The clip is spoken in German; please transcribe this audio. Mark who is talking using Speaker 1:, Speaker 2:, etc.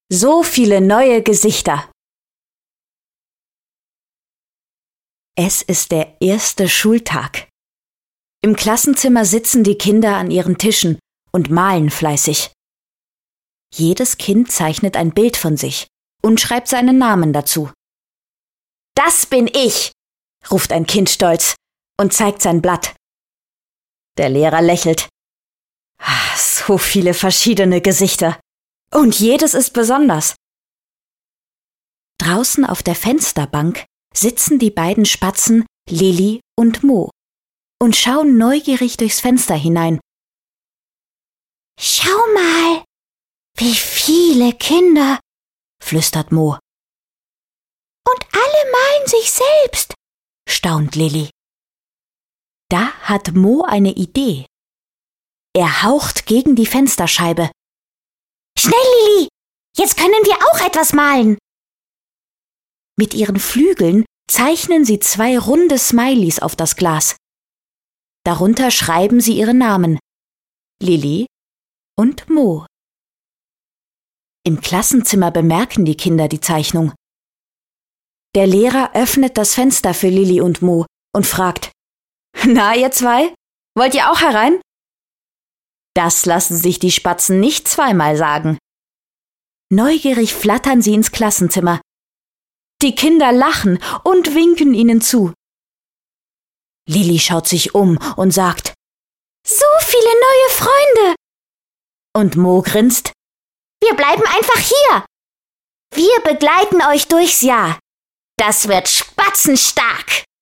Speaker 1: So viele neue Gesichter. Es ist der erste Schultag. Im Klassenzimmer sitzen die Kinder an ihren Tischen und malen fleißig. Jedes Kind zeichnet ein Bild von sich und schreibt seinen Namen dazu. »Das bin ich«, ruft ein Kind stolz und zeigt sein Blatt. Der Lehrer lächelt. So viele verschiedene Gesichter. Und jedes ist besonders. Draußen auf der Fensterbank sitzen die beiden Spatzen Lilli und Mo und schauen neugierig durchs Fenster hinein. »Schau mal, wie viele Kinder«, flüstert Mo. »Und alle malen sich selbst«, staunt Lilli. Da hat Mo eine Idee. Er haucht gegen die Fensterscheibe. »Schnell, Lilli! Jetzt können wir auch etwas malen!« Mit ihren Flügeln zeichnen sie 2 runde Smileys auf das Glas. Darunter schreiben sie ihre Namen: Lilli und Mo. Im Klassenzimmer bemerken die Kinder die Zeichnung. Der Lehrer öffnet das Fenster für Lilli und Mo und fragt: »Na, ihr zwei, wollt ihr auch herein?« Das lassen sich die Spatzen nicht zweimal sagen. Neugierig flattern sie ins Klassenzimmer. Die Kinder lachen und winken ihnen zu. Lilli schaut sich um und sagt: »So viele neue Freunde!« Und Mo grinst: »Wir bleiben einfach hier. Wir begleiten euch durchs Jahr. Das wird spatzenstark!«